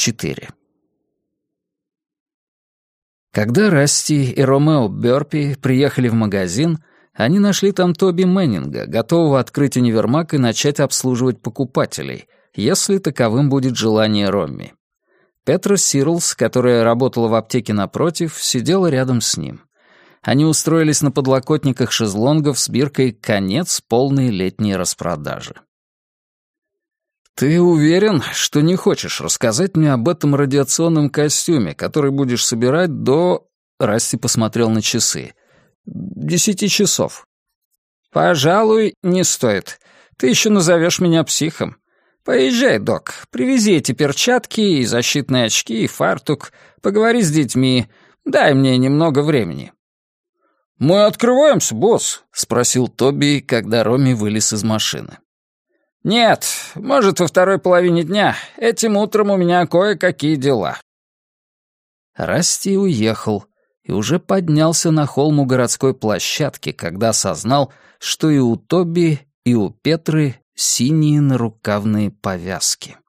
4. Когда Расти и Ромео Бёрпи приехали в магазин, они нашли там Тоби Мэннинга, готового открыть универмаг и начать обслуживать покупателей, если таковым будет желание Ромми. Петра Сирлс, которая работала в аптеке напротив, сидела рядом с ним. Они устроились на подлокотниках шезлонгов с биркой «Конец полной летней распродажи». «Ты уверен, что не хочешь рассказать мне об этом радиационном костюме, который будешь собирать до...» Расти посмотрел на часы. 10 часов. «Пожалуй, не стоит. Ты еще назовешь меня психом. Поезжай, док, привези эти перчатки и защитные очки, и фартук, поговори с детьми, дай мне немного времени». «Мы открываемся, босс?» — спросил Тоби, когда Ромми вылез из машины. «Нет, может, во второй половине дня. Этим утром у меня кое-какие дела». Расти уехал и уже поднялся на холм у городской площадки, когда осознал, что и у Тоби, и у Петры синие нарукавные повязки.